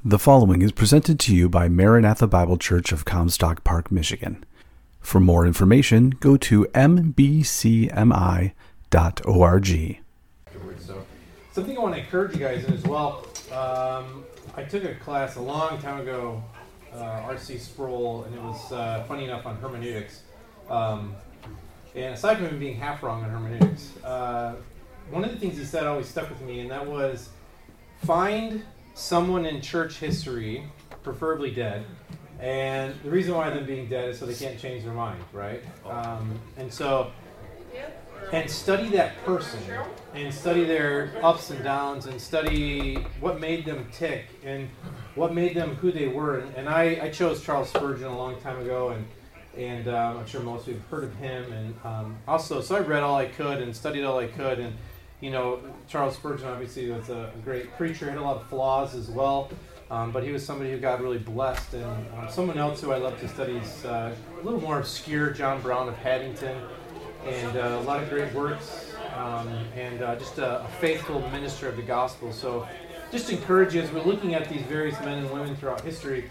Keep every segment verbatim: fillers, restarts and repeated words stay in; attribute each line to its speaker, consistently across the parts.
Speaker 1: The following is presented to you by Maranatha Bible Church of Comstock Park, Michigan. For more information, go to m b c m i dot org.
Speaker 2: So, something I want to encourage you guys in as well. Um, I took a class a long time ago, uh, R C Sproul, and it was uh, funny enough on hermeneutics. Um, and aside from him being half wrong on hermeneutics, uh, one of the things he said always stuck with me, and that was find someone in church history, preferably dead, and the reason why them being dead is so they can't change their mind, right? Um, and so, and study that person, and study their ups and downs, and study what made them tick, and what made them who they were. And, and I, I chose Charles Spurgeon a long time ago, and and um, I'm sure most of you have heard of him. And um, also, so I read all I could and studied all I could, and you know, Charles Spurgeon obviously was a, a great preacher, had a lot of flaws as well, um, but he was somebody who God really blessed. And um, someone else who I love to study is uh, a little more obscure, John Brown of Haddington, and uh, a lot of great works, um, and uh, just a, a faithful minister of the gospel. So just encourage you, as we're looking at these various men and women throughout history,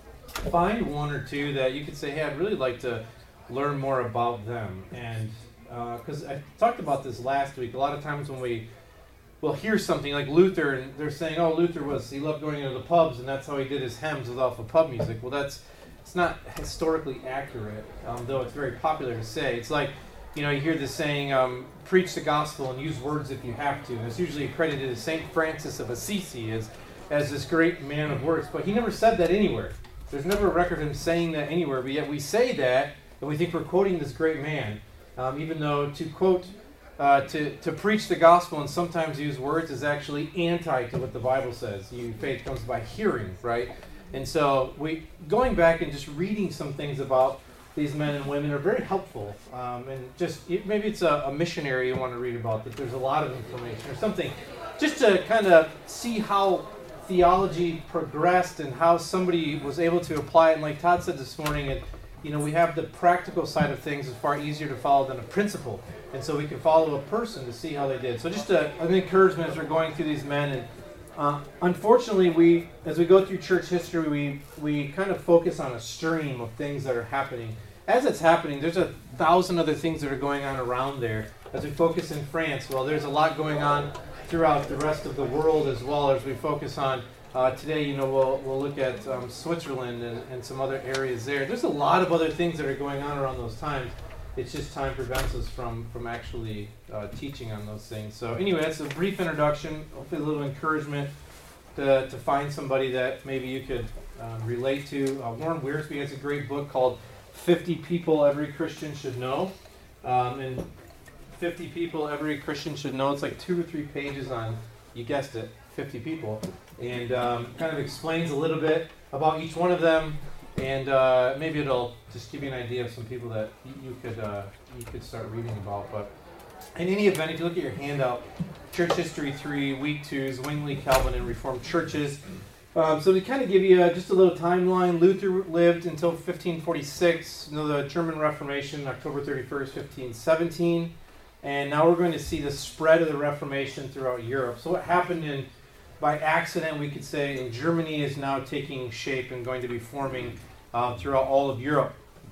Speaker 2: find one or two that you could say, hey, I'd really like to learn more about them. And because uh, I talked about this last week, a lot of times when we will hear something like Luther, and they're saying, oh, Luther was, he loved going into the pubs, and that's how he did his hymns with off of pub music. Well, that's, it's not historically accurate, um, though it's very popular to say. It's like, you know, you hear this saying, um, preach the gospel and use words if you have to. And it's usually credited to Saint Francis of Assisi as, as this great man of words, but he never said that anywhere. There's never a record of him saying that anywhere, but yet we say that, and we think we're quoting this great man. Um, even though to quote, uh, to, to preach the gospel and sometimes use words is actually anti to what the Bible says. You, faith comes by hearing, right? And so we going back and just reading some things about these men and women are very helpful. Um, and just it, maybe it's a, a missionary you want to read about, that there's a lot of information or something, just to kind of see how theology progressed and how somebody was able to apply it. And like Todd said this morning, it, you know, we have the practical side of things is far easier to follow than a principle. And so we can follow a person to see how they did. So just a, an encouragement as we're going through these men. And uh, unfortunately, we, as we go through church history, we, we kind of focus on a stream of things that are happening. As it's happening, there's a thousand other things that are going on around there. As we focus in France, well, there's a lot going on throughout the rest of the world as well. As we focus on Uh, today, you know, we'll we'll look at um, Switzerland and, and some other areas there. There's a lot of other things that are going on around those times. It's just time prevents us from, from actually uh, teaching on those things. So anyway, that's a brief introduction, hopefully a little encouragement to, to find somebody that maybe you could um, relate to. Uh, Warren Wiersbe has a great book called fifty People Every Christian Should Know. Um, and fifty People Every Christian Should Know. It's like two or three pages on, you guessed it, fifty people. And um, kind of explains a little bit about each one of them, and uh, maybe it'll just give you an idea of some people that you, you could uh, you could start reading about. But in any event, if you look at your handout, Church History three, Week two, Zwingli, Calvin, and Reformed Churches. Um, so to kind of give you uh, just a little timeline, Luther lived until fifteen forty-six, you know, the German Reformation, October thirty-first, fifteen seventeen, and now we're going to see the spread of the Reformation throughout Europe. So what happened in by accident, we could say, in Germany is now taking shape and going to be forming uh, throughout all of Europe.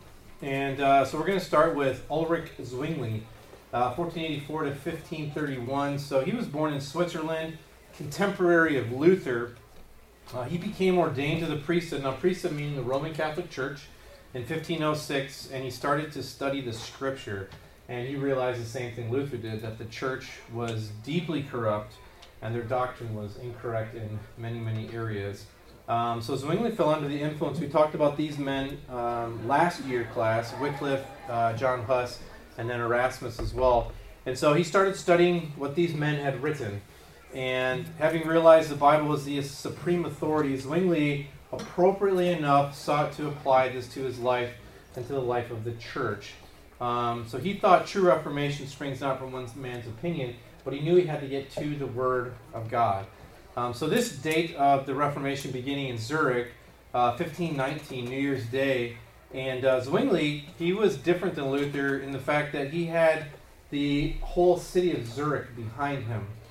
Speaker 2: And uh, so we're going to start with Ulrich Zwingli, uh, fourteen eighty-four to fifteen thirty-one. So he was born in Switzerland, contemporary of Luther. Uh, he became ordained to the priesthood. Now, priesthood meaning the Roman Catholic Church in fifteen oh six, and he started to study the Scripture. And he realized the same thing Luther did, that the church was deeply corrupt, and their doctrine was incorrect in many, many areas. Um, so Zwingli fell under the influence. We talked about these men um, last year class, Wycliffe, uh, John Huss, and then Erasmus as well. And so he started studying what these men had written. And having realized the Bible was the supreme authority, Zwingli, appropriately enough, sought to apply this to his life and to the life of the church. Um, so he thought true reformation springs not from one man's opinion, but he knew he had to get to the Word of God. Um, so this date of the Reformation beginning in Zurich, uh, fifteen nineteen, New Year's Day, and uh, Zwingli, he was different than Luther in the fact that he had the whole city of Zurich behind him.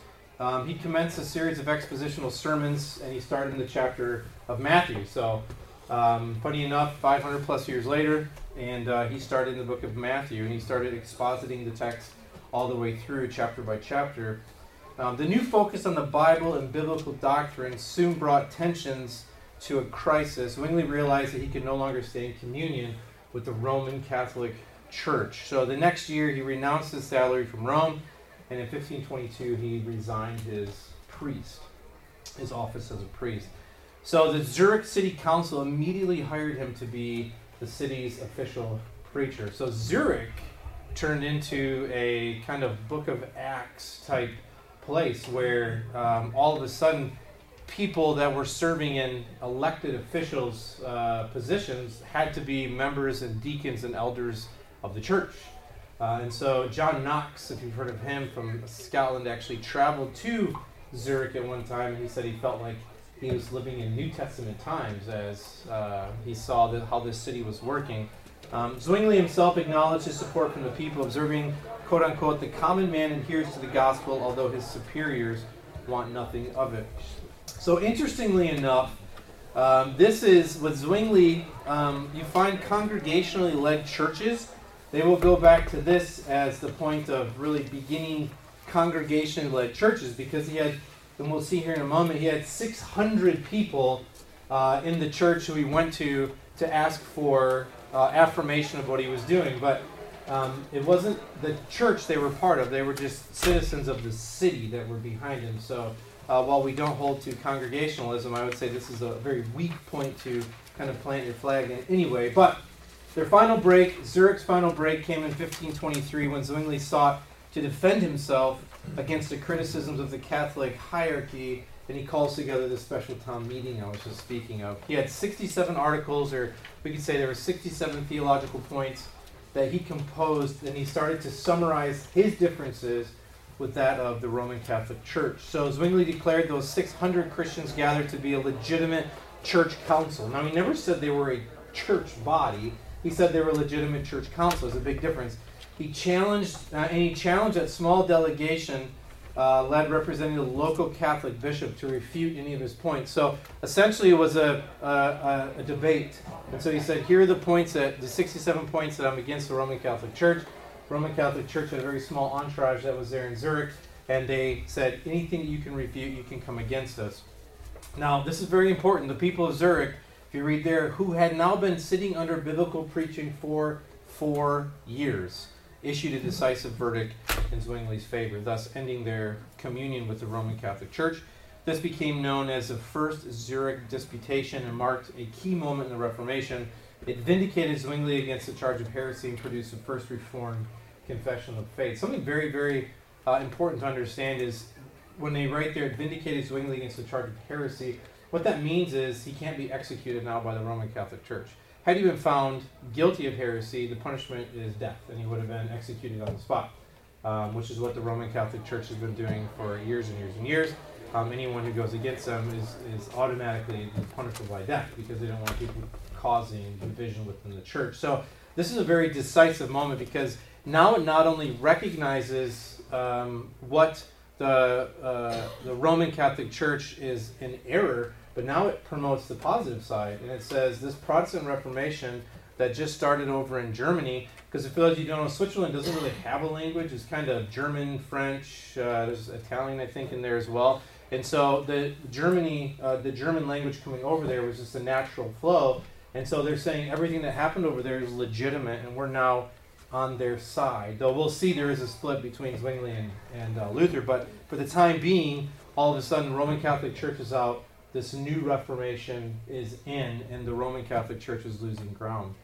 Speaker 2: um, he commenced a series of expositional sermons, and he started in the chapter of Matthew. So, um, funny enough, five hundred plus years later, and uh, he started in the book of Matthew, and he started expositing the text all the way through, chapter by chapter. Um, the new focus on the Bible and biblical doctrine soon brought tensions to a crisis. Zwingli realized that he could no longer stay in communion with the Roman Catholic Church. So the next year, he renounced his salary from Rome, and in fifteen twenty-two, he resigned his priest, his office as a priest. So the Zurich City Council immediately hired him to be the city's official preacher. So Zurich turned into a kind of Book of Acts type place where um, all of a sudden people that were serving in elected officials uh, positions had to be members and deacons and elders of the church. Uh, and so John Knox, if you've heard of him from Scotland, actually traveled to Zurich at one time, and he said he felt like he was living in New Testament times as uh, he saw the, how this city was working. Um, Zwingli himself acknowledged his support from the people, observing, quote-unquote, the common man adheres to the gospel, although his superiors want nothing of it. So interestingly enough, um, this is, with Zwingli, um, you find congregationally led churches. They will go back to this as the point of really beginning congregation-led churches, because he had, and we'll see here in a moment, he had six hundred people uh, in the church who he went to to ask for uh, affirmation of what he was doing. But um, it wasn't the church they were part of. They were just citizens of the city that were behind him. So uh, while we don't hold to congregationalism, I would say this is a very weak point to kind of plant your flag in anyway. But their final break, Zurich's final break, came in fifteen twenty-three when Zwingli sought to defend himself against the criticisms of the Catholic hierarchy, and he calls together this special town meeting I was just speaking of. He had sixty-seven articles, or we could say there were sixty-seven theological points that he composed, and he started to summarize his differences with that of the Roman Catholic Church. So Zwingli declared those six hundred Christians gathered to be a legitimate church council. Now, he never said they were a church body. He said they were a legitimate church council. There's a big difference. He challenged, uh, and he challenged that small delegation uh, led representing the local Catholic bishop to refute any of his points. So essentially, it was a, a, a debate. And so he said, here are the points that the sixty-seven points that I'm against the Roman Catholic Church. The Roman Catholic Church had a very small entourage that was there in Zurich, and they said, anything that you can refute, you can come against us. Now, this is very important. The people of Zurich, if you read there, who had now been sitting under biblical preaching for four years, issued a decisive verdict in Zwingli's favor, thus ending their communion with the Roman Catholic Church. This became known as the First Zurich Disputation and marked a key moment in the Reformation. It vindicated Zwingli against the charge of heresy and produced the first Reformed confession of faith. Something very, very uh, important to understand is when they write there, it vindicated Zwingli against the charge of heresy, what that means is he can't be executed now by the Roman Catholic Church. Had he been found guilty of heresy, the punishment is death, and he would have been executed on the spot, um, which is what the Roman Catholic Church has been doing for years and years and years. Um, anyone who goes against them is, is automatically punishable by death because they don't want people causing division within the church. So this is a very decisive moment because now it not only recognizes um, what the, uh, the Roman Catholic Church is in error, but now it promotes the positive side, and it says this Protestant Reformation that just started over in Germany, because for those of you who don't know, Switzerland doesn't really have a language. It's kind of German, French, uh, there's Italian, I think, in there as well. And so the Germany, uh, the German language coming over there was just a natural flow. And so they're saying everything that happened over there is legitimate, and we're now on their side. Though we'll see there is a split between Zwingli and, and uh, Luther, but for the time being, all of a sudden, the Roman Catholic Church is out. This new Reformation is in, and the Roman Catholic Church is losing ground.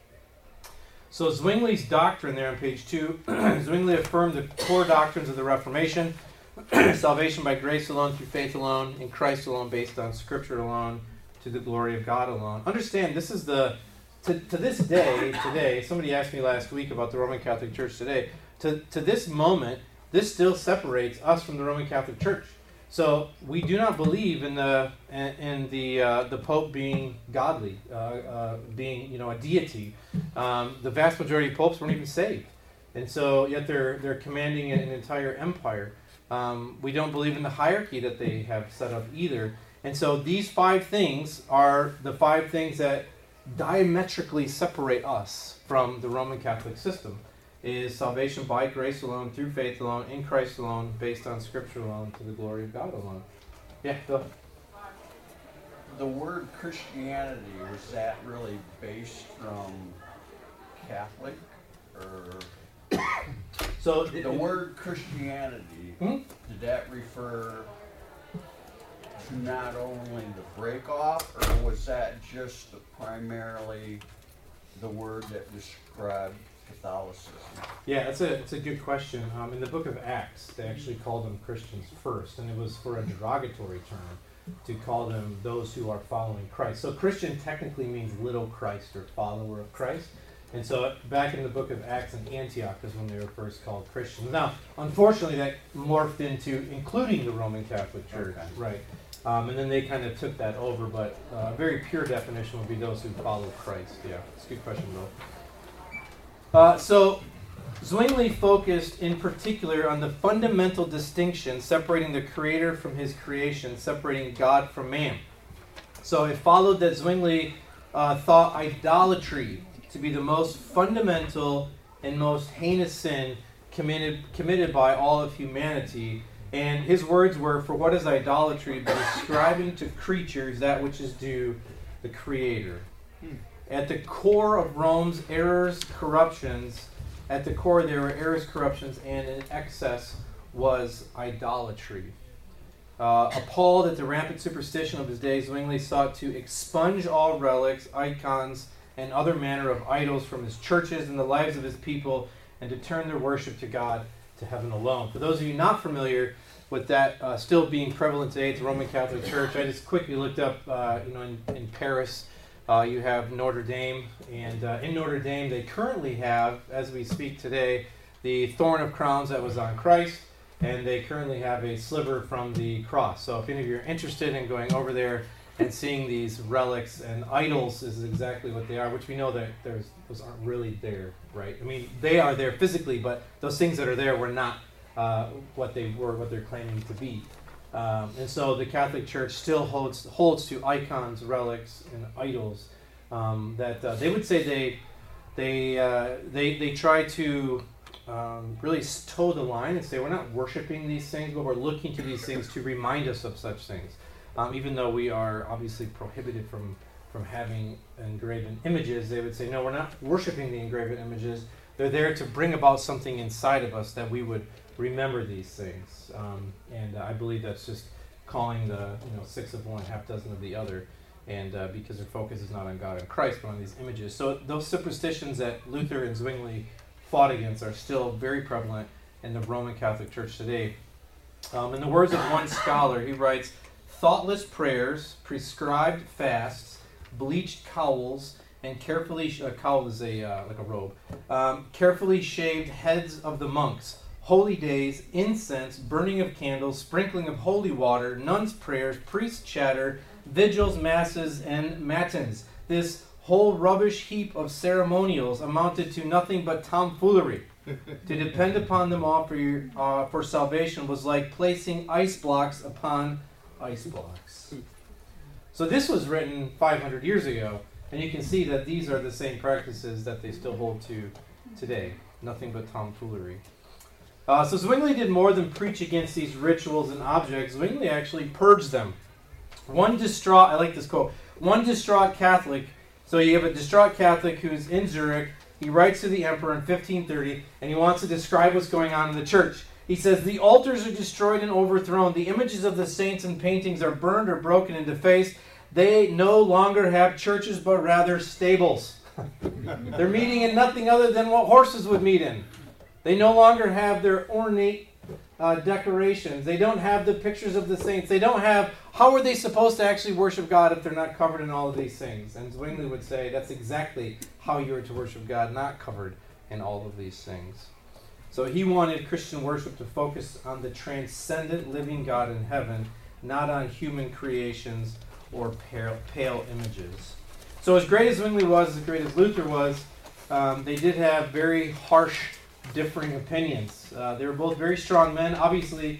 Speaker 2: So Zwingli's doctrine there on page two, Zwingli affirmed the core doctrines of the Reformation, salvation by grace alone, through faith alone, in Christ alone, based on Scripture alone, to the glory of God alone. Understand, this is the, to, to this day, today, somebody asked me last week about the Roman Catholic Church today, to, to this moment, this still separates us from the Roman Catholic Church. So we do not believe in the in, in the uh, the Pope being godly, uh, uh, being you know a deity. Um, the vast majority of popes weren't even saved, and so yet they're they're commanding an entire empire. Um, we don't believe in the hierarchy that they have set up either. And so these five things are the five things that diametrically separate us from the Roman Catholic system. Is salvation by grace alone, through faith alone, in Christ alone, based on Scripture alone, to the glory of God alone. Yeah, Bill?
Speaker 3: The word Christianity, was that really based from Catholic? Or
Speaker 2: So
Speaker 3: the, the word Christianity,
Speaker 2: hmm?
Speaker 3: did that refer to not only the break off, or was that just primarily the word that described Catholicism?
Speaker 2: Yeah, that's a it's a good question. Um, in the book of Acts, they actually called them Christians first, and it was for a derogatory term to call them those who are following Christ. So Christian technically means little Christ or follower of Christ. And so back in the book of Acts in Antioch is when they were first called Christians. Now, unfortunately, that morphed into including the Roman Catholic Church,
Speaker 3: Okay.
Speaker 2: right? Um, and then they kind of took that over, but uh, a very pure definition would be those who follow Christ. Yeah, it's a good question, Bill. Uh, so Zwingli focused in particular on the fundamental distinction separating the Creator from His creation, separating God from man. So it followed that Zwingli uh, thought idolatry to be the most fundamental and most heinous sin committed committed by all of humanity. And his words were, "For what is idolatry but ascribing to creatures that which is due the Creator?" Hmm. At the core of Rome's errors, corruptions, at the core there were errors, corruptions, and in excess was idolatry. Uh, appalled at the rampant superstition of his day, Zwingli sought to expunge all relics, icons, and other manner of idols from his churches and the lives of his people, and to turn their worship to God, to heaven alone. For those of you not familiar with that uh, still being prevalent today at the Roman Catholic Church, I just quickly looked up, uh, you know, in, in Paris, uh, you have Notre Dame, and uh, in Notre Dame they currently have, as we speak today, the thorn of crowns that was on Christ, and they currently have a sliver from the cross. So if any of you are interested in going over there and seeing these relics and idols is exactly what they are, which we know that there's those aren't really there, right? I mean, they are there physically, but those things that are there were not uh, what they were, what they're claiming to be. Um, and so the Catholic Church still holds holds to icons, relics, and idols um, that uh, they would say they they uh, they they try to um, really toe the line and say we're not worshiping these things, but we're looking to these things to remind us of such things. Um, even though we are obviously prohibited from, from having engraven images, they would say, no, we're not worshiping the engraven images. They're there to bring about something inside of us that we would remember these things. Um, and uh, I believe that's just calling the you know six of one, half dozen of the other, and uh, because their focus is not on God and Christ, but on these images. So those superstitions that Luther and Zwingli fought against are still very prevalent in the Roman Catholic Church today. Um, in the words of one scholar, he writes, "Thoughtless prayers, prescribed fasts, bleached cowls, and carefully sh- a cowl is a uh, like a robe, um, carefully shaved heads of the monks, holy days, incense, burning of candles, sprinkling of holy water, nuns' prayers, priest chatter, vigils, masses, and matins. This whole rubbish heap of ceremonials amounted to nothing but tomfoolery. To depend upon them all for your, uh, for salvation was like placing ice blocks upon ice blocks." So this was written five hundred years ago, and you can see that these are the same practices that they still hold to today. Nothing but tomfoolery. Uh, so Zwingli did more than preach against these rituals and objects. Zwingli actually purged them. One distraught, I like this quote, one distraught Catholic, so you have a distraught Catholic who's in Zurich. He writes to the emperor in fifteen thirty, and he wants to describe what's going on in the church. He says, "The altars are destroyed and overthrown. The images of the saints and paintings are burned or broken and defaced. They no longer have churches, but rather stables. They're meeting in nothing other than what horses would meet in. They no longer have their ornate uh, decorations. They don't have the pictures of the saints. They don't have... How are they supposed to actually worship God if they're not covered in all of these things?" And Zwingli would say that's exactly how you are to worship God, not covered in all of these things. So he wanted Christian worship to focus on the transcendent living God in heaven, not on human creations or pale, pale images. So as great as Zwingli was, as great as Luther was, um, they did have very harsh, differing opinions. Uh, they were both very strong men. Obviously,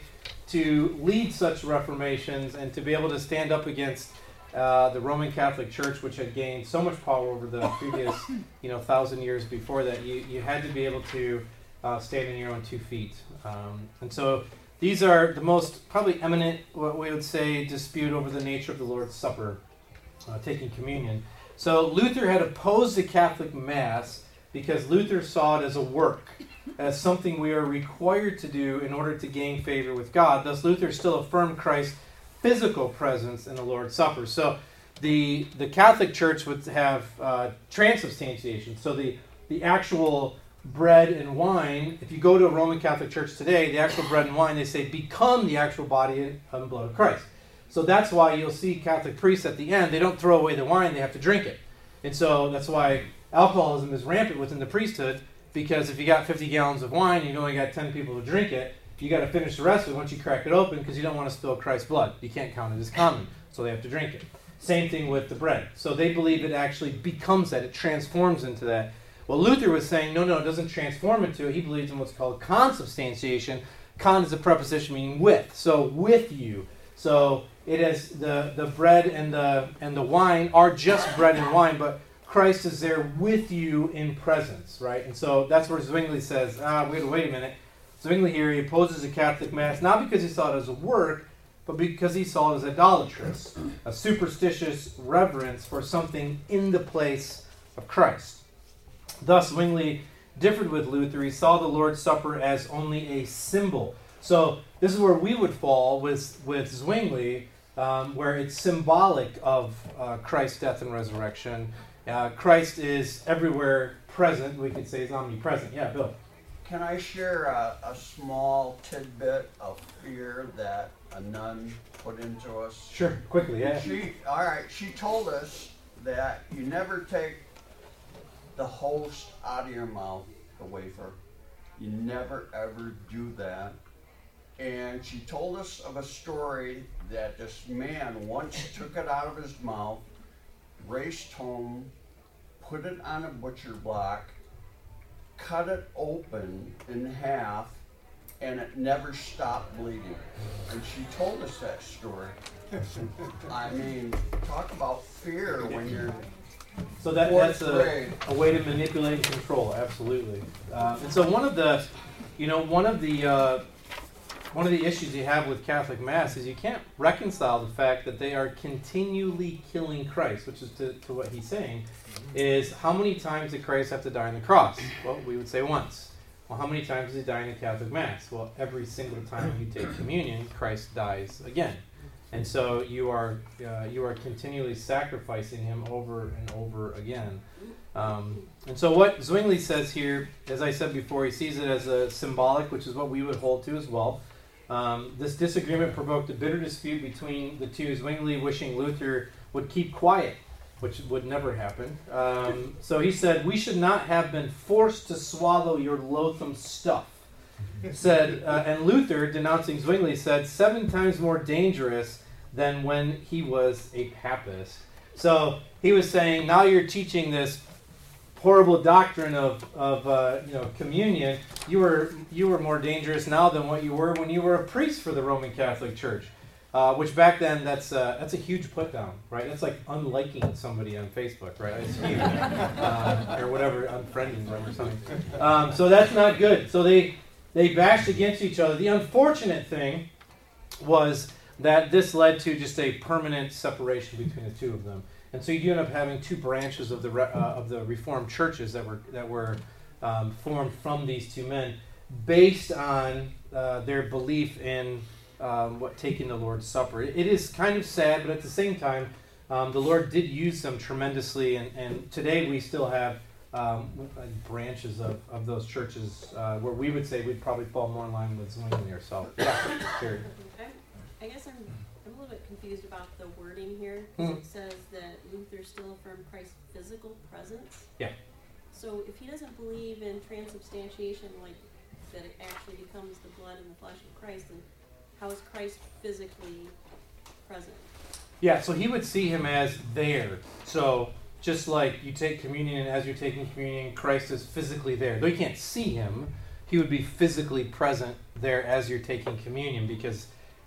Speaker 2: to lead such reformations and to be able to stand up against uh, the Roman Catholic Church, which had gained so much power over the previous, you know, thousand years before that, you, you had to be able to uh, stand on your own two feet. Um, and so these are the most probably eminent, what we would say, dispute over the nature of the Lord's Supper, uh, taking communion. So Luther had opposed the Catholic Mass because Luther saw it as a work, as something we are required to do in order to gain favor with God. Thus, Luther still affirmed Christ's physical presence in the Lord's Supper. So the the Catholic Church would have uh, transubstantiation. So the, the actual bread and wine, if you go to a Roman Catholic Church today, the actual bread and wine, they say, become the actual body and blood of Christ. So that's why you'll see Catholic priests at the end, they don't throw away the wine, they have to drink it. And so that's why alcoholism is rampant within the priesthood, because if you got fifty gallons of wine and you've only got ten people to drink it, you got to finish the rest of it once you crack it open, because you don't want to spill Christ's blood. You can't count it as common, so they have to drink it. Same thing with the bread. So they believe it actually becomes that, it transforms into that. Well, Luther was saying, no, no, it doesn't transform into it. He believes in what's called consubstantiation. Con is a preposition meaning with, so with you. So it is the, the bread and the and the wine are just bread and wine, but Christ is there with you in presence, right? And so that's where Zwingli says, ah, wait, wait a minute. Zwingli here, he opposes the Catholic Mass, not because he saw it as a work, but because he saw it as idolatrous, a superstitious reverence for something in the place of Christ. Thus, Zwingli differed with Luther. He saw the Lord's Supper as only a symbol. So this is where we would fall with, with Zwingli, um, where it's symbolic of uh, Christ's death and resurrection. Uh, Christ is everywhere present. We could say he's omnipresent. Yeah, Bill.
Speaker 3: Can I share a, a small tidbit of fear that a nun put into us?
Speaker 2: Sure, quickly, yeah.
Speaker 3: She, all right, she told us that you never take the host out of your mouth, the wafer. You never, ever do that. And she told us of a story that this man once took it out of his mouth, raced home, put it on a butcher block, cut it open in half, and it never stopped bleeding. And she told us that story. I mean, talk about fear when you're
Speaker 2: so that that's a, a way to manipulate and control, absolutely. Uh, and so one of the, you know, one of the uh, one of the issues you have with Catholic Mass is you can't reconcile the fact that they are continually killing Christ, which is to, to what he's saying, is how many times did Christ have to die on the cross? Well, we would say once. Well, how many times does he die in the Catholic Mass? Well, every single time you take communion, Christ dies again. And so you are uh, you are continually sacrificing him over and over again. Um, and so what Zwingli says here, as I said before, he sees it as a symbolic, which is what we would hold to as well. Um, this disagreement provoked a bitter dispute between the two, Zwingli wishing Luther would keep quiet, which would never happen. Um, so he said, we should not have been forced to swallow your loathsome stuff. Said, uh, and Luther, denouncing Zwingli, said, seven times more dangerous than when he was a papist. So he was saying, now you're teaching this horrible doctrine of, of uh, you know, communion. You were you were more dangerous now than what you were when you were a priest for the Roman Catholic Church. Uh, which back then, that's uh, that's a huge put down, right? That's like unliking somebody on Facebook, right? It's huge. uh, or whatever, unfriending them or something. Um, so that's not good. So they they bashed against each other. The unfortunate thing was that this led to just a permanent separation between the two of them. And so you do end up having two branches of the uh, of the Reformed churches that were that were um, formed from these two men, based on uh, their belief in um, what taking the Lord's Supper. It, it is kind of sad, but at the same time, um, the Lord did use them tremendously, and, and today we still have um, branches of, of those churches uh, where we would say we'd probably fall more in line with Zwingli ourselves. Yeah, Terry.
Speaker 4: I guess I'm I'm a little bit confused about the wording here. Mm. It says that Luther still affirmed Christ's physical presence.
Speaker 2: Yeah.
Speaker 4: So if he doesn't believe in transubstantiation, like that it actually becomes the blood and the flesh of Christ, then how is Christ physically present?
Speaker 2: Yeah, so he would see him as there. So just like you take communion, and as you're taking communion, Christ is physically there. Though you can't see him, he would be physically present there as you're taking communion, because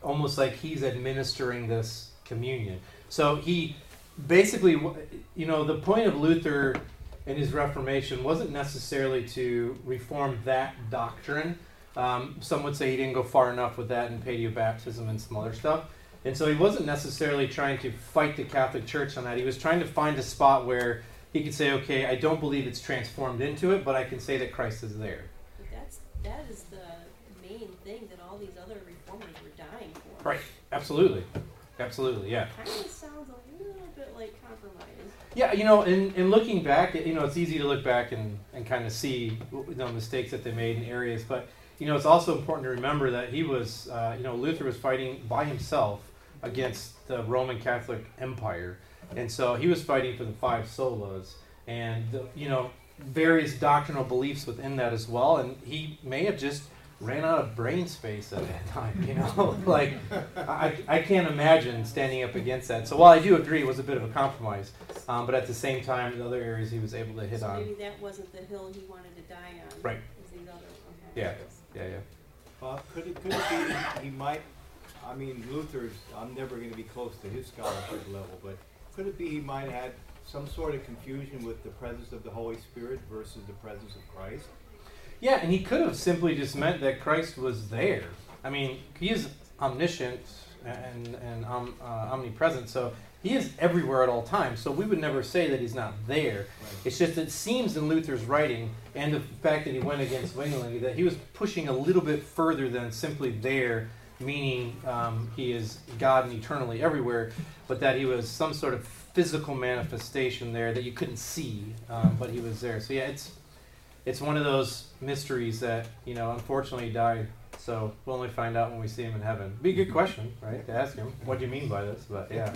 Speaker 2: almost like he's administering this communion. So he basically, you know, the point of Luther in his Reformation wasn't necessarily to reform that doctrine. Um, some would say he didn't go far enough with that in paediobaptism and some other stuff. And so he wasn't necessarily trying to fight the Catholic Church on that. He was trying to find a spot where he could say, okay, I don't believe it's transformed into it, but I can say that Christ is there.
Speaker 4: But that's, that is the main thing that all these other reformers were dying for.
Speaker 2: Right, absolutely. Absolutely, yeah.
Speaker 4: Kind of sounds a little bit like compromise.
Speaker 2: Yeah, you know, in, in looking back, you know, it's easy to look back and, and kind of see the mistakes that they made in areas, but, you know, it's also important to remember that he was, uh, you know, Luther was fighting by himself against the Roman Catholic Empire, and so he was fighting for the five solas, and, the, you know, various doctrinal beliefs within that as well, and he may have just ran out of brain space at that time, you know, like, I, I can't imagine standing up against that. So while I do agree it was a bit of a compromise, um, but at the same time, the other areas he was able to hit
Speaker 4: so
Speaker 2: on.
Speaker 4: maybe that wasn't the hill he wanted to die on.
Speaker 2: Right.
Speaker 4: Was these other ones.
Speaker 2: Yeah, yeah, yeah.
Speaker 5: Well, could it, could it be he might, I mean, Luther's, I'm never going to be close to his scholarship level, but could it be he might have had some sort of confusion with the presence of the Holy Spirit versus the presence of Christ?
Speaker 2: Yeah, and he could have simply just meant that Christ was there. I mean, he is omniscient and, and um, uh, omnipresent, so he is everywhere at all times. So we would never say that he's not there. Right. It's just it seems in Luther's writing and the fact that he went against Zwingli that he was pushing a little bit further than simply there, meaning um, he is God and eternally everywhere, but that he was some sort of physical manifestation there that you couldn't see, um, but he was there. So yeah, it's it's one of those mysteries that, you know, unfortunately died. So we'll only find out when we see him in heaven. Be a good question, right, to ask him, what do you mean by this? But yeah.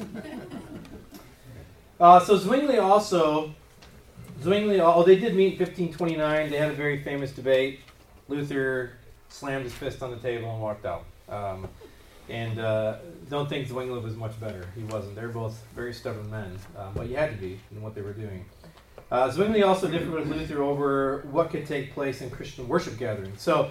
Speaker 2: Uh, so Zwingli also, Zwingli, oh, they did meet in fifteen twenty-nine. They had a very famous debate. Luther slammed his fist on the table and walked out. Um, and uh, don't think Zwingli was much better. He wasn't. They're both very stubborn men, um, but you had to be in what they were doing. Uh, Zwingli also differed with Luther over what could take place in Christian worship gatherings. So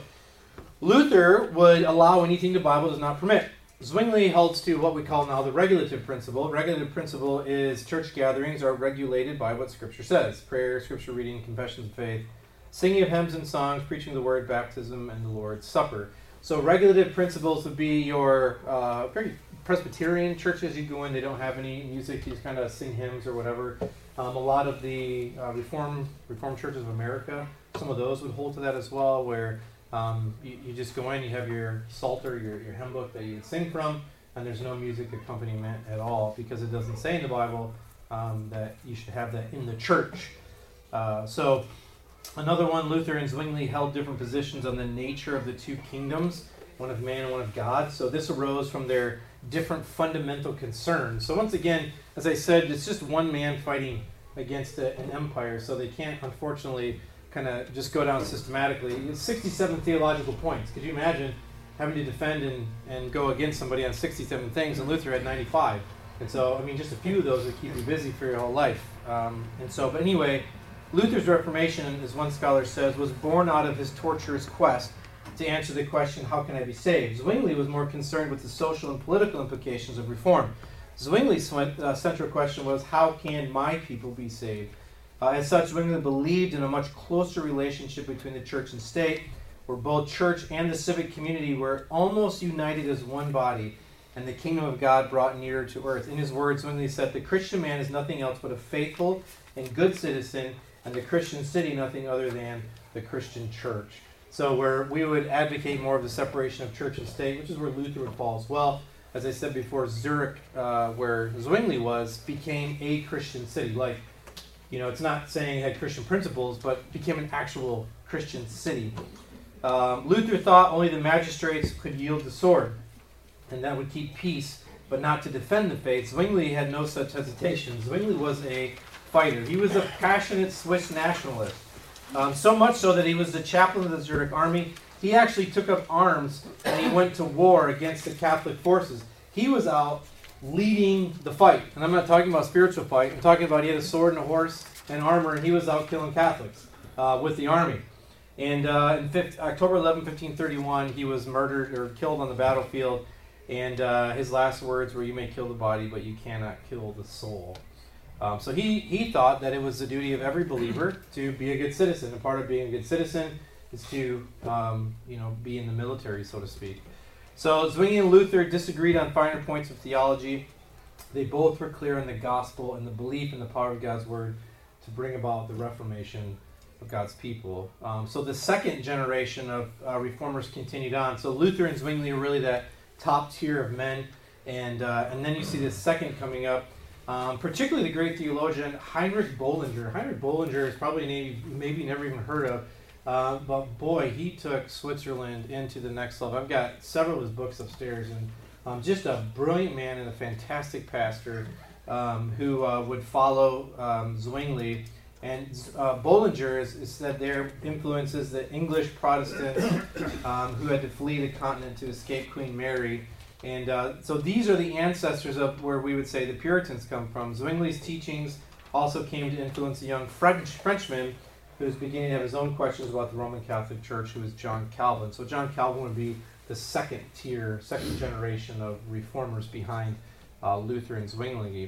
Speaker 2: Luther would allow anything the Bible does not permit. Zwingli holds to what we call now the regulative principle. Regulative principle is church gatherings are regulated by what Scripture says. Prayer, Scripture reading, confessions of faith, singing of hymns and songs, preaching the word, baptism, and the Lord's Supper. So regulative principles would be your uh, very Presbyterian churches. You go in, they don't have any music. You just kind of sing hymns or whatever. Um, a lot of the uh, Reformed Reformed churches of America, some of those would hold to that as well, where um, you, you just go in, you have your psalter, your, your hymn book that you sing from, and there's no music accompaniment at all, because it doesn't say in the Bible um, that you should have that in the church. Uh, so another one, Luther and Zwingli held different positions on the nature of the two kingdoms, one of man and one of God. So this arose from their different fundamental concerns. So once again, as I said, it's just one man fighting against a, an empire, so they can't, unfortunately, kind of just go down systematically. It's sixty-seven theological points. Could you imagine having to defend and, and go against somebody on sixty-seven things, and Luther had ninety-five? And so, I mean, just a few of those would keep you busy for your whole life. Um, and so, but anyway, Luther's Reformation, as one scholar says, was born out of his tortuous quest to answer the question, how can I be saved? Zwingli was more concerned with the social and political implications of reform. Zwingli's uh, central question was, how can my people be saved? Uh, as such, Zwingli believed in a much closer relationship between the church and state, where both church and the civic community were almost united as one body, and the kingdom of God brought nearer to earth. In his words, Zwingli said, the Christian man is nothing else but a faithful and good citizen, and the Christian city nothing other than the Christian church. So where we would advocate more of the separation of church and state, which is where Luther would fall as well. As I said before, Zurich, uh, where Zwingli was, became a Christian city. Like, you know, it's not saying it had Christian principles, but became an actual Christian city. Um, Luther thought only the magistrates could yield the sword, and that would keep peace, but not to defend the faith. Zwingli had no such hesitation. Zwingli was a fighter. He was a passionate Swiss nationalist. Um, so much so that he was the chaplain of the Zurich army. He actually took up arms and he went to war against the Catholic forces. He was out leading the fight. And I'm not talking about spiritual fight. I'm talking about he had a sword and a horse and armor, and he was out killing Catholics uh, with the army. And uh, in October eleventh, fifteen thirty-one, he was murdered or killed on the battlefield. And uh, his last words were, "You may kill the body, but you cannot kill the soul." Um, so he, he thought that it was the duty of every believer to be a good citizen. And part of being a good citizen is to um, you know, be in the military, so to speak. So Zwingli and Luther disagreed on finer points of theology. They both were clear on the gospel and the belief in the power of God's word to bring about the reformation of God's people. Um, so the second generation of uh, reformers continued on. So Luther and Zwingli are really that top tier of men. And, uh, and then you see this second coming up. Um, particularly the great theologian Heinrich Bullinger. Heinrich Bullinger is probably a name you've maybe never even heard of, uh, but boy, he took Switzerland into the next level. I've got several of his books upstairs, and um, just a brilliant man and a fantastic pastor um, who uh, would follow um, Zwingli. And uh, Bullinger is, is said there influences the English Protestants um, who had to flee the continent to escape Queen Mary. And uh, so these are the ancestors of where we would say the Puritans come from. Zwingli's teachings also came to influence a young French Frenchman who was beginning to have his own questions about the Roman Catholic Church, who was John Calvin. So John Calvin would be the second tier, second generation of reformers behind uh, Luther and Zwingli.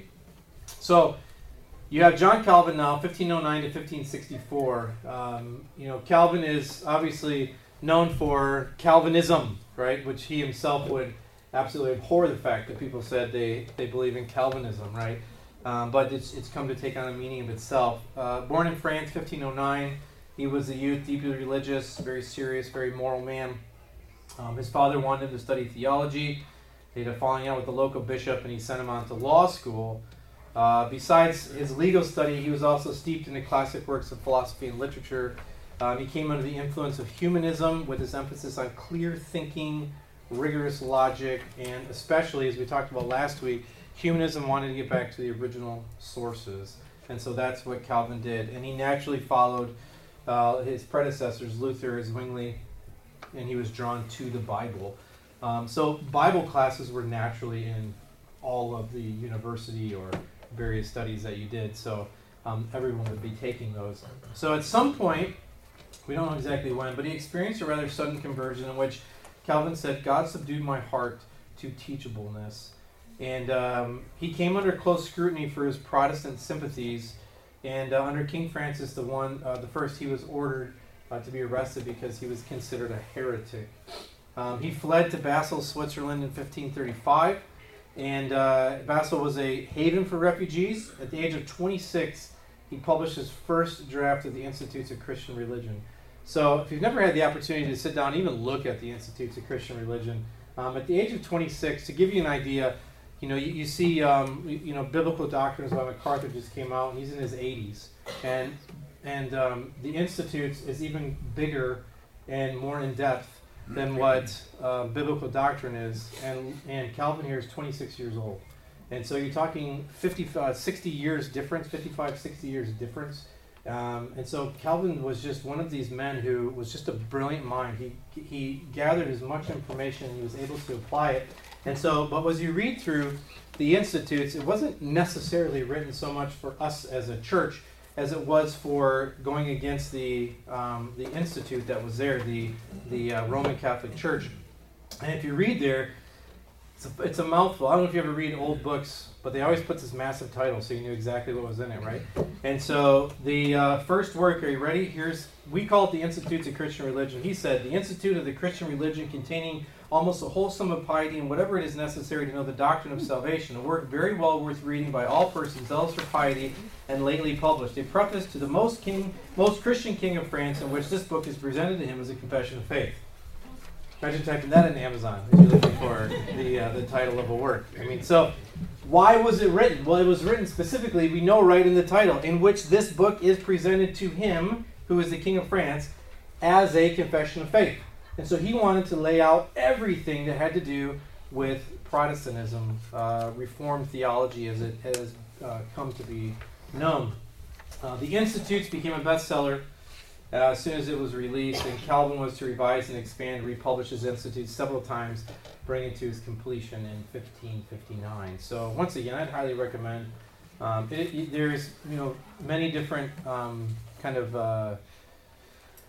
Speaker 2: So you have John Calvin now, fifteen oh nine to fifteen sixty-four. Um, you know, Calvin is obviously known for Calvinism, right, which he himself would absolutely abhor the fact that people said they, they believe in Calvinism, right? Um, but it's it's come to take on a meaning of itself. Uh, born in France, fifteen oh nine, he was a youth, deeply religious, very serious, very moral man. Um, his father wanted him to study theology. They had a falling out with the local bishop, and he sent him on to law school. Uh, besides his legal study, he was also steeped in the classic works of philosophy and literature. Um, he came under the influence of humanism with his emphasis on clear thinking, rigorous logic, and especially, as we talked about last week, humanism wanted to get back to the original sources. And so that's what Calvin did. And he naturally followed uh, his predecessors, Luther, Zwingli, and he was drawn to the Bible. Um, so Bible classes were naturally in all of the university or various studies that you did. So um, everyone would be taking those. So at some point, we don't know exactly when, but he experienced a rather sudden conversion in which Calvin said, "God subdued my heart to teachableness." And um, he came under close scrutiny for his Protestant sympathies. And uh, under King Francis the one, uh, the first, he was ordered uh, to be arrested because he was considered a heretic. Um, he fled to Basel, Switzerland in fifteen thirty-five. And uh, Basel was a haven for refugees. At the age of twenty-six, he published his first draft of the Institutes of Christian Religion. So if you've never had the opportunity to sit down and even look at the Institutes of Christian Religion, um, at the age of twenty-six, to give you an idea, you know, you, you see, um, you know, Biblical Doctrines by MacArthur just came out. He's in his eighties. And and um, the Institutes is even bigger and more in-depth than what uh, Biblical Doctrine is. And, and Calvin here is twenty-six years old. And so you're talking fifty, uh, sixty years difference, fifty-five, sixty years difference. Um, and so Calvin was just one of these men who was just a brilliant mind. He he gathered as much information and he was able to apply it. And so, but as you read through the Institutes, it wasn't necessarily written so much for us as a church as it was for going against the um, the institute that was there, the the uh, Roman Catholic Church. And if you read there, it's a, it's a mouthful. I don't know if you ever read old books, but they always put this massive title so you knew exactly what was in it, right? And so the uh, first work, are you ready? Here's, we call it the Institutes of Christian Religion. He said, "The Institute of the Christian Religion, containing almost a whole sum of piety and whatever it is necessary to know the doctrine of salvation, a work very well worth reading by all persons zealous for piety, and lately published. A preface to the most king, most Christian king of France, in which this book is presented to him as a confession of faith." Imagine typing that into Amazon if you're looking for the uh, the title of a work. I mean, so why was it written? Well, it was written specifically, we know right in the title, in which this book is presented to him, who is the King of France, as a confession of faith. And so he wanted to lay out everything that had to do with Protestantism, uh, Reformed theology as it has uh, come to be known. Uh, the Institutes became a bestseller uh, as soon as it was released, and Calvin was to revise and expand, republish his Institutes several times, bringing it to its completion in fifteen fifty-nine. So once again, I'd highly recommend. Um, it, it, there's you know many different um, kind of uh,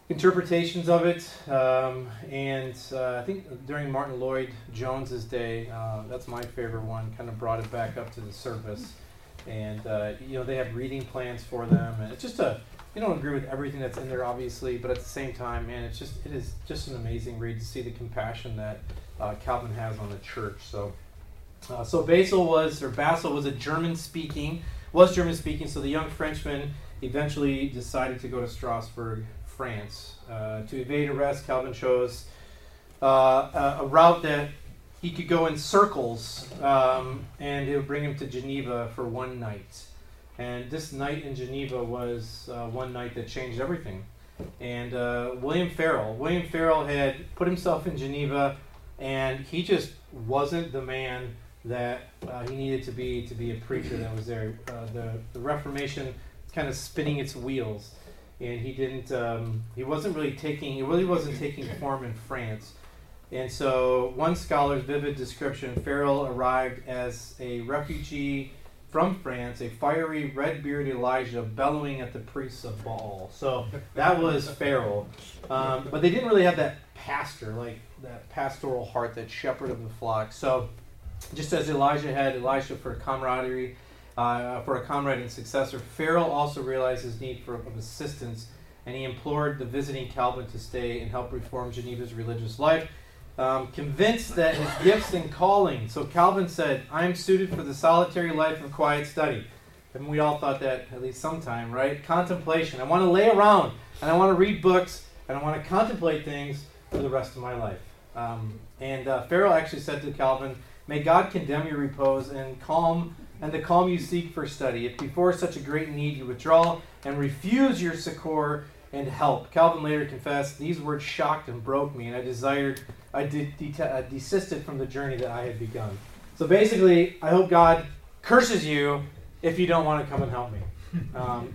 Speaker 2: interpretations of it, um, and uh, I think during Martin Lloyd Jones's day, uh, that's my favorite one, kind of brought it back up to the surface. And uh, you know, they have reading plans for them, and it's just a, you don't agree with everything that's in there, obviously, but at the same time, man, it's just, it is just an amazing read to see the compassion that uh, Calvin has on the church. So, uh, so Basil was, or Basil was a German-speaking, was German-speaking, so the young Frenchman eventually decided to go to Strasbourg, France. Uh, to evade arrest, Calvin chose uh, a, a route that he could go in circles, um, and it would bring him to Geneva for one night. And this night in Geneva was uh, one night that changed everything. And uh, William Farel, William Farel had put himself in Geneva, and he just wasn't the man that uh, he needed to be to be a preacher that was there. Uh, the, the Reformation kind of spinning its wheels, and he didn't. Um, he wasn't really taking. It really wasn't taking form in France. And so, one scholar's vivid description: Farel arrived as a refugee from France, a fiery, red-bearded Elijah bellowing at the priests of Baal. So that was Farel. Um, but they didn't really have that pastor, like that pastoral heart, that shepherd of the flock. So, just as Elijah had Elisha for camaraderie. Uh, for a comrade and successor, Farel also realized his need for of assistance, and he implored the visiting Calvin to stay and help reform Geneva's religious life, um, convinced that his gifts and calling. So Calvin said, "I am suited for the solitary life of quiet study." And we all thought that at least sometime, right? Contemplation. I want to lay around, and I want to read books, and I want to contemplate things for the rest of my life. Um, and uh, Farel actually said to Calvin, "May God condemn your repose and calm and the calm you seek for study. If before such a great need you withdraw and refuse your succor and help." Calvin later confessed, "These words shocked and broke me, and I desired, I de- de- uh, desisted from the journey that I had begun." So basically, I hope God curses you if you don't want to come and help me. Um,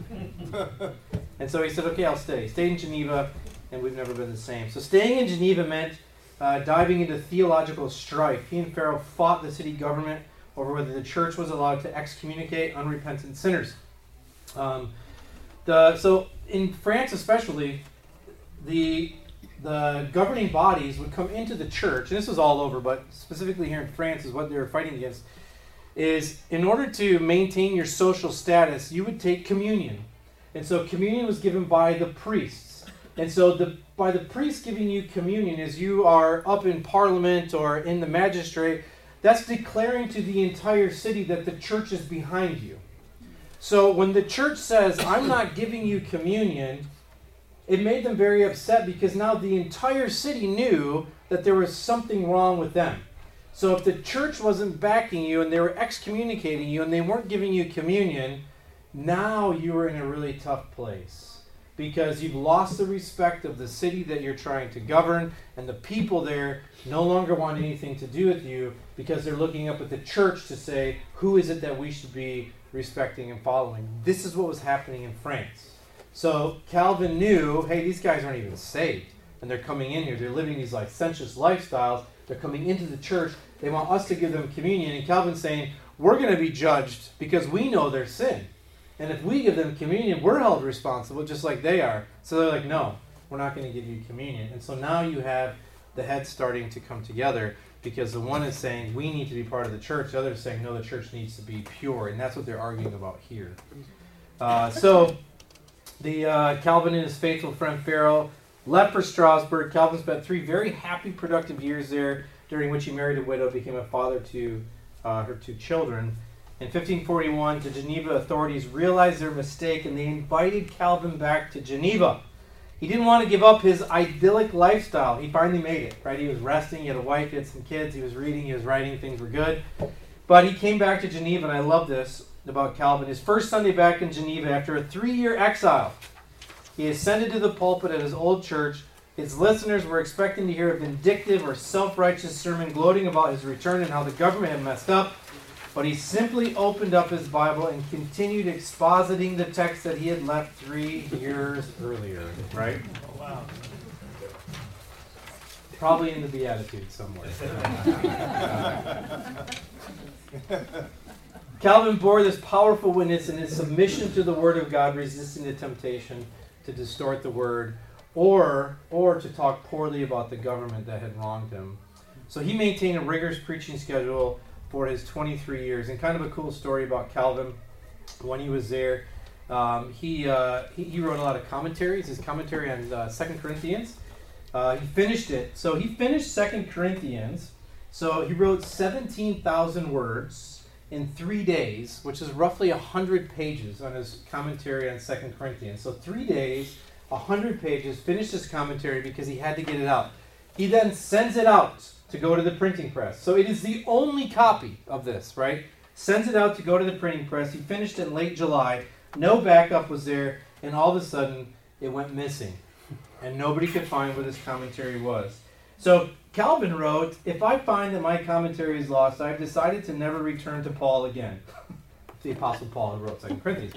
Speaker 2: and so he said, "Okay, I'll stay." Stayed in Geneva, and we've never been the same. So staying in Geneva meant uh, diving into theological strife. He and Farel fought the city government over whether the church was allowed to excommunicate unrepentant sinners. Um, the, so in France especially, the, the governing bodies would come into the church, and this was all over, but specifically here in France is what they were fighting against, is in order to maintain your social status, you would take communion. And so communion was given by the priests. And so the by the priest giving you communion, as you are up in parliament or in the magistrate, that's declaring to the entire city that the church is behind you. So when the church says, "I'm not giving you communion," it made them very upset, because now the entire city knew that there was something wrong with them. So if the church wasn't backing you and they were excommunicating you and they weren't giving you communion, now you were in a really tough place, because you've lost the respect of the city that you're trying to govern, and the people there no longer want anything to do with you, because they're looking up at the church to say, who is it that we should be respecting and following? This is what was happening in France. So Calvin knew, hey, these guys aren't even saved, and they're coming in here. They're living these licentious lifestyles. They're coming into the church. They want us to give them communion. And Calvin's saying, we're going to be judged because we know their sin. And if we give them communion, we're held responsible just like they are. So they're like, no, we're not going to give you communion. And so now you have the heads starting to come together, because the one is saying we need to be part of the church. The other is saying, no, the church needs to be pure. And that's what they're arguing about here. Uh, so the uh, Calvin and his faithful friend Farel left for Strasbourg. Calvin spent three very happy, productive years there, during which he married a widow, became a father to uh, her two children. In fifteen forty-one, the Geneva authorities realized their mistake, and they invited Calvin back to Geneva. He didn't want to give up his idyllic lifestyle. He finally made it, right? He was resting, he had a wife, he had some kids, he was reading, he was writing, things were good. But he came back to Geneva, and I love this about Calvin. His first Sunday back in Geneva after a three-year exile, he ascended to the pulpit at his old church. His listeners were expecting to hear a vindictive or self-righteous sermon gloating about his return and how the government had messed up. But he simply opened up his Bible and continued expositing the text that he had left three years earlier, right? Oh, wow. Probably in the Beatitudes somewhere. Calvin bore this powerful witness in his submission to the Word of God, resisting the temptation to distort the Word or or to talk poorly about the government that had wronged him. So he maintained a rigorous preaching schedule for his twenty-three years. And kind of a cool story about Calvin, when he was there, um, he, uh, he he wrote a lot of commentaries. His commentary on uh, Second Corinthians, uh, he finished it. So he finished Second Corinthians. So he wrote seventeen thousand words in three days, which is roughly one hundred pages on his commentary on Second Corinthians. So three days, one hundred pages, finished his commentary because he had to get it out. He then sends it out to go to the printing press. So it is the only copy of this, right? Sends it out to go to the printing press. He finished it in late July. No backup was there, and all of a sudden, it went missing. And nobody could find what his commentary was. So Calvin wrote, "If I find that my commentary is lost, I've decided to never return to Paul again." The Apostle Paul who wrote Second Corinthians.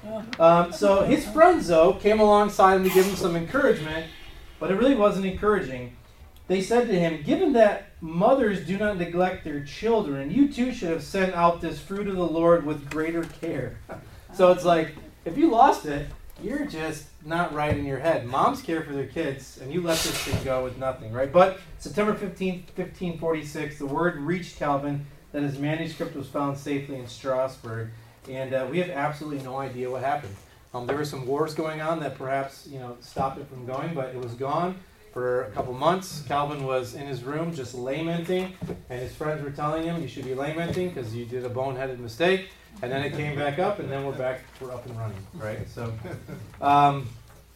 Speaker 2: Um, so his friends, though, came alongside him to give him some encouragement, but it really wasn't encouraging. They said to him, "Given that mothers do not neglect their children, you too should have sent out this fruit of the Lord with greater care." So it's like, if you lost it, you're just not right in your head. Moms care for their kids, and you let this thing go with nothing, right? But September fifteenth, fifteen forty-six, the word reached Calvin that his manuscript was found safely in Strasbourg, and uh, we have absolutely no idea what happened. Um, there were some wars going on that perhaps, you know, stopped it from going, but it was gone for a couple months. Calvin was in his room just lamenting, and his friends were telling him, "You should be lamenting because you did a boneheaded mistake." And then it came back up, and then we're back, we're up and running, right? So, um,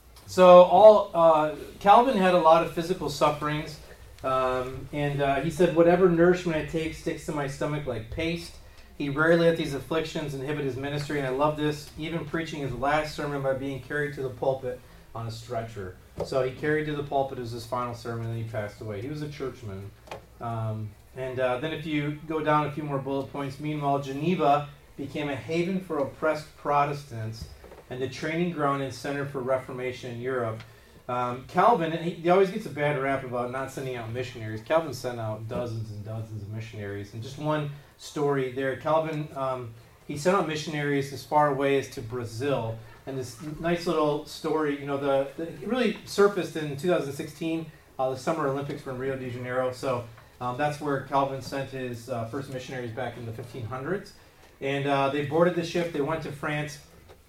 Speaker 2: so all uh, Calvin had a lot of physical sufferings, um, and uh, he said, "Whatever nourishment I take sticks to my stomach like paste." He rarely let these afflictions inhibit his ministry, and I love this, even preaching his last sermon by being carried to the pulpit on a stretcher. So he carried to the pulpit as his final sermon, and he passed away. He was a churchman. Um, and uh, then if you go down a few more bullet points, meanwhile, Geneva became a haven for oppressed Protestants and the training ground and center for Reformation in Europe. Um, Calvin, he, he always gets a bad rap about not sending out missionaries. Calvin sent out dozens and dozens of missionaries. And just one story there, Calvin, um, he sent out missionaries as far away as to Brazil. And this nice little story, you know, the, the it really surfaced in two thousand sixteen. Uh, the Summer Olympics were in Rio de Janeiro. So um, that's where Calvin sent his uh, first missionaries back in the fifteen hundreds. And uh, they boarded the ship, they went to France.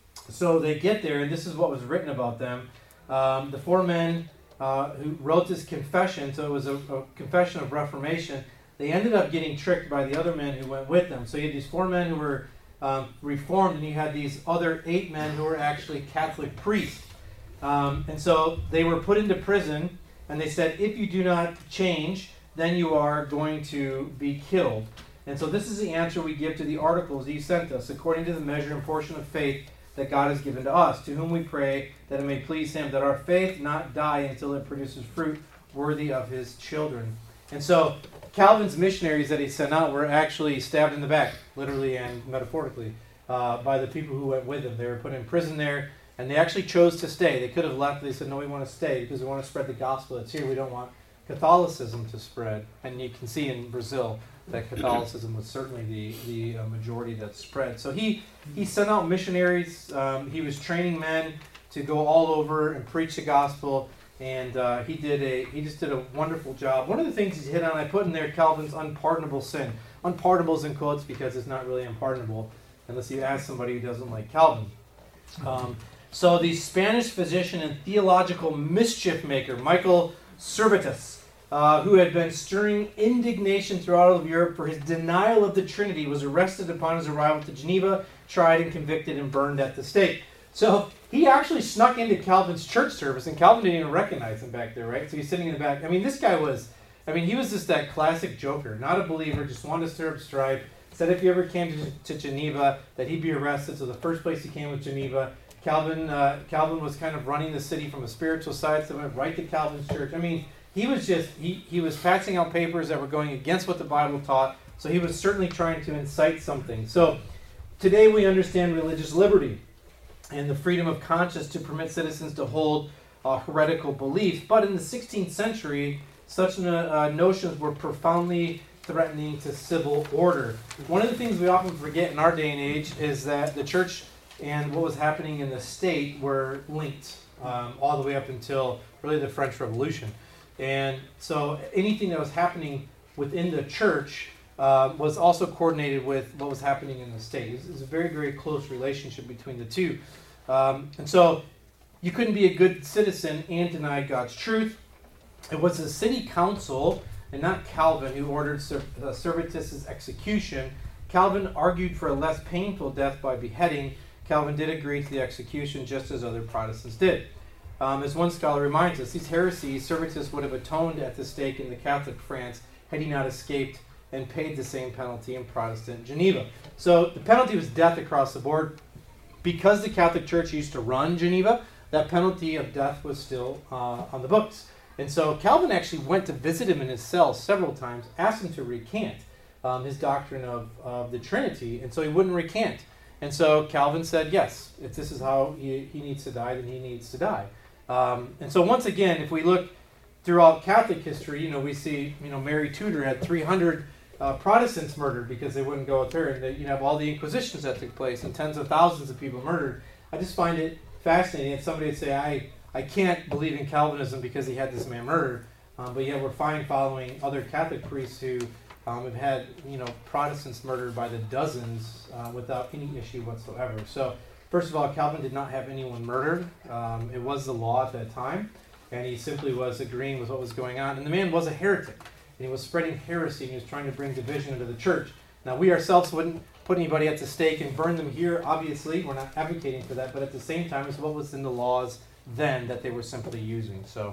Speaker 2: So they get there, and this is what was written about them. Um, the four men uh, who wrote this confession, so it was a, a confession of Reformation, they ended up getting tricked by the other men who went with them. So you had these four men who were um, Reformed, and you had these other eight men who were actually Catholic priests. Um, and so they were put into prison, and they said, "If you do not change, then you are going to be killed." And so this is the answer we give to the articles he sent us, according to the measure and portion of faith that God has given to us, to whom we pray that it may please him, that our faith not die until it produces fruit worthy of his children. And so Calvin's missionaries that he sent out were actually stabbed in the back, literally and metaphorically, uh, by the people who went with him. They were put in prison there, and they actually chose to stay. They could have left. They said, "No, we want to stay because we want to spread the gospel that's here. We don't want Catholicism to spread." And you can see in Brazil that Catholicism was certainly the, the uh, majority that spread. So he, he sent out missionaries. Um, he was training men to go all over and preach the gospel. And uh, he did a he just did a wonderful job. One of the things he hit on, I put in there Calvin's unpardonable sin. Unpardonable is in quotes because it's not really unpardonable unless you ask somebody who doesn't like Calvin. Um, so the Spanish physician and theological mischief maker, Michael Servetus, Uh, who had been stirring indignation throughout all of Europe for his denial of the Trinity, was arrested upon his arrival to Geneva, tried and convicted and burned at the stake. So he actually snuck into Calvin's church service, and Calvin didn't even recognize him back there, right? So he's sitting in the back. I mean, this guy was, I mean, he was just that classic joker, not a believer, just wanted to stir up strife. Said if he ever came to, to Geneva, that he'd be arrested. So the first place he came was Geneva. Calvin, uh, Calvin was kind of running the city from a spiritual side, so went right to Calvin's church. I mean, He was just, he, he was passing out papers that were going against what the Bible taught, so he was certainly trying to incite something. So today we understand religious liberty and the freedom of conscience to permit citizens to hold uh, heretical beliefs. But in the sixteenth century, such uh, notions were profoundly threatening to civil order. One of the things we often forget in our day and age is that the church and what was happening in the state were linked um, all the way up until really the French Revolution. And so anything that was happening within the church uh, was also coordinated with what was happening in the state. It was a very, very close relationship between the two. Um, and so you couldn't be a good citizen and deny God's truth. It was the city council, and not Calvin, who ordered Ser- uh, Servetus's execution. Calvin argued for a less painful death by beheading. Calvin did agree to the execution, just as other Protestants did. Um, as one scholar reminds us, these heresies, Servetus would have atoned at the stake in the Catholic France had he not escaped and paid the same penalty in Protestant Geneva. So the penalty was death across the board. Because the Catholic Church used to run Geneva, that penalty of death was still uh, on the books. And so Calvin actually went to visit him in his cell several times, asked him to recant um, his doctrine of, of the Trinity, and so he wouldn't recant. And so Calvin said, yes, if this is how he, he needs to die, then he needs to die. Um, and so once again, if we look throughout Catholic history, you know, we see, you know, Mary Tudor had three hundred uh, Protestants murdered because they wouldn't go with her, and you have all the inquisitions that took place, and tens of thousands of people murdered. I just find it fascinating that somebody would say, I, I can't believe in Calvinism because he had this man murdered, um, but yet we're fine following other Catholic priests who um, have had, you know, Protestants murdered by the dozens uh, without any issue whatsoever. So, first of all, Calvin did not have anyone murdered. Um, it was the law at that time, and he simply was agreeing with what was going on. And the man was a heretic, and he was spreading heresy, and he was trying to bring division into the church. Now, we ourselves wouldn't put anybody at the stake and burn them here, obviously. We're not advocating for that, but at the same time, it's what was in the laws then that they were simply using. So,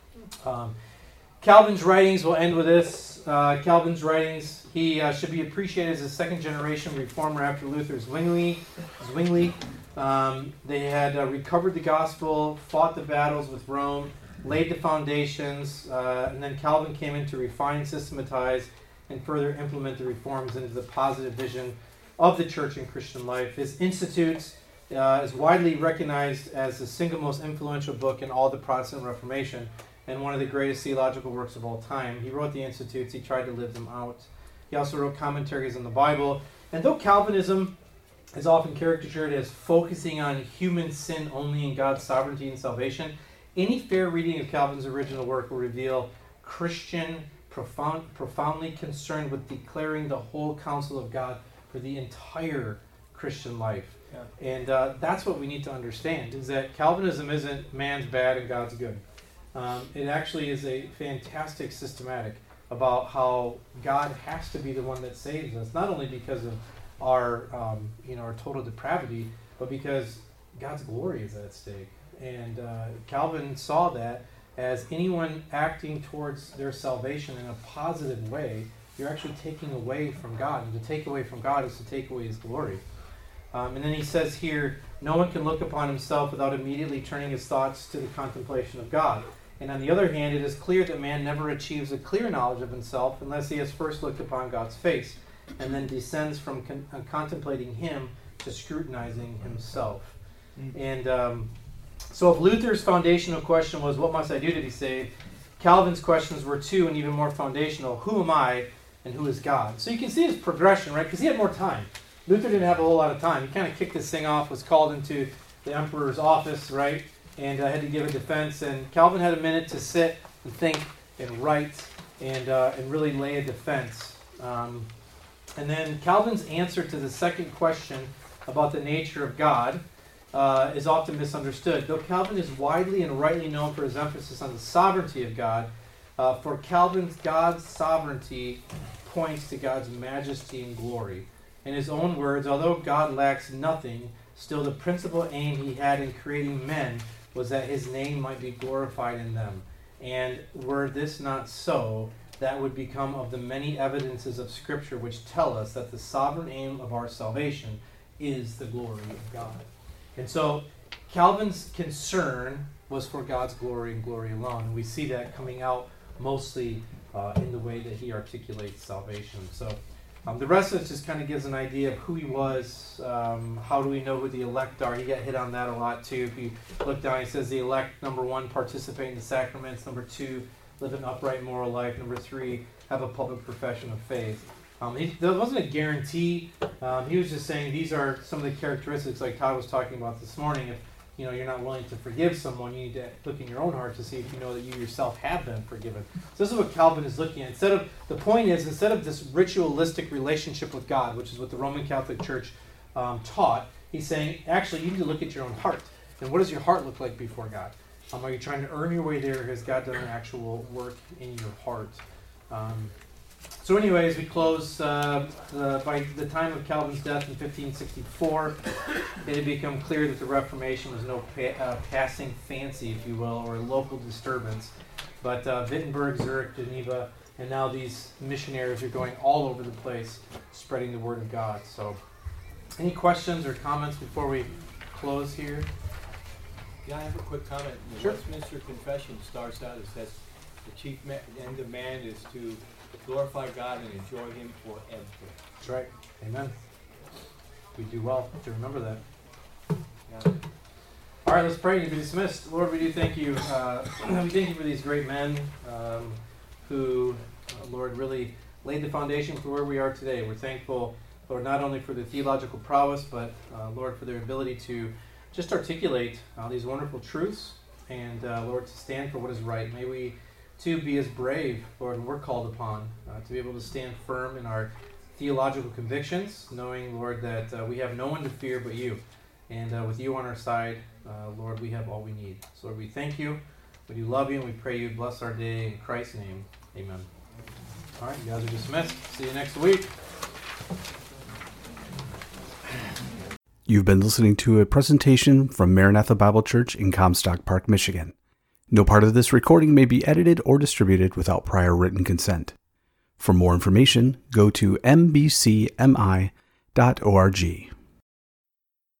Speaker 2: um, Calvin's writings, we'll end with this. Uh, Calvin's writings, he uh, should be appreciated as a second-generation reformer after Luther Zwingli. Zwingli. Um, they had uh, recovered the gospel, fought the battles with Rome, laid the foundations, uh, and then Calvin came in to refine, systematize, and further implement the reforms into the positive vision of the church and Christian life. His Institutes uh, is widely recognized as the single most influential book in all the Protestant Reformation and one of the greatest theological works of all time. He wrote the Institutes. He tried to live them out. He also wrote commentaries on the Bible. And though Calvinism is often caricatured as focusing on human sin only and God's sovereignty and salvation, any fair reading of Calvin's original work will reveal Christian, profound, profoundly concerned with declaring the whole counsel of God for the entire Christian life. Yeah. And uh, that's what we need to understand, is that Calvinism isn't man's bad and God's good. Um, it actually is a fantastic systematic about how God has to be the one that saves us, not only because of our, um, you know, our total depravity, but because God's glory is at stake. And uh, Calvin saw that as anyone acting towards their salvation in a positive way, you're actually taking away from God. And to take away from God is to take away His glory. Um, and then he says here, no one can look upon himself without immediately turning his thoughts to the contemplation of God. And on the other hand, it is clear that man never achieves a clear knowledge of himself unless he has first looked upon God's face, and then descends from con- uh, contemplating Him to scrutinizing himself. Mm-hmm. And um, so if Luther's foundational question was, what must I do to be saved? Calvin's questions were two and even more foundational. Who am I and who is God? So you can see his progression, right? Because he had more time. Luther didn't have a whole lot of time. He kind of kicked this thing off, was called into the emperor's office, right? And uh, had to give a defense. And Calvin had a minute to sit and think and write and uh, and really lay a defense. Um, and then Calvin's answer to the second question about the nature of God uh, is often misunderstood. Though Calvin is widely and rightly known for his emphasis on the sovereignty of God, uh, for Calvin, God's sovereignty points to God's majesty and glory. In his own words, although God lacks nothing, still the principal aim he had in creating men was that his name might be glorified in them. And were this not so, that would become of the many evidences of Scripture which tell us that the sovereign aim of our salvation is the glory of God. And so Calvin's concern was for God's glory and glory alone. And we see that coming out mostly uh, in the way that he articulates salvation. So Um, the rest of it just kind of gives an idea of who he was. Um, how do we know who the elect are? He got hit on that a lot too. If you look down, he says the elect, number one, participate in the sacraments. Number two, live an upright moral life. Number three, have a public profession of faith. Um, he, there wasn't a guarantee. Um, he was just saying these are some of the characteristics, like Todd was talking about this morning. If you know you're not willing to forgive someone, you need to look in your own heart to see if you know that you yourself have been forgiven. So this is what Calvin is looking at. Instead of the point is instead of this ritualistic relationship with God, which is what the Roman Catholic Church um, taught, he's saying actually you need to look at your own heart. And what does your heart look like before God? Um, are you trying to earn your way there, or has God done an actual work in your heart? Um, So anyways, we close, uh, the, by the time of Calvin's death in fifteen sixty-four, it had become clear that the Reformation was no pa- uh, passing fancy, if you will, or a local disturbance. But uh, Wittenberg, Zurich, Geneva, and now these missionaries are going all over the place spreading the word of God. So any questions or comments before we close here?
Speaker 5: Yeah, I have a quick comment. The
Speaker 2: Sure.
Speaker 5: Westminster Confession starts out, it says, the chief ma- end of man is to glorify God and enjoy Him forever.
Speaker 2: That's right. Amen. We do well to remember that.
Speaker 5: Yeah.
Speaker 2: All right, let's pray and be dismissed. Lord, we do thank you. Uh, we thank you for these great men um, who, uh, Lord, really laid the foundation for where we are today. We're thankful, Lord, not only for their theological prowess, but, uh, Lord, for their ability to just articulate uh, these wonderful truths and, uh, Lord, to stand for what is right. May we to be as brave, Lord, and we're called upon uh, to be able to stand firm in our theological convictions, knowing, Lord, that uh, we have no one to fear but you. And uh, with you on our side, uh, Lord, we have all we need. So, Lord, we thank you, we do love you, and we pray you bless our day in Christ's name. Amen. All right, you guys are dismissed. See you next week.
Speaker 1: You've been listening to a presentation from Maranatha Bible Church in Comstock Park, Michigan. No part of this recording may be edited or distributed without prior written consent. For more information, go to m b c m i dot org.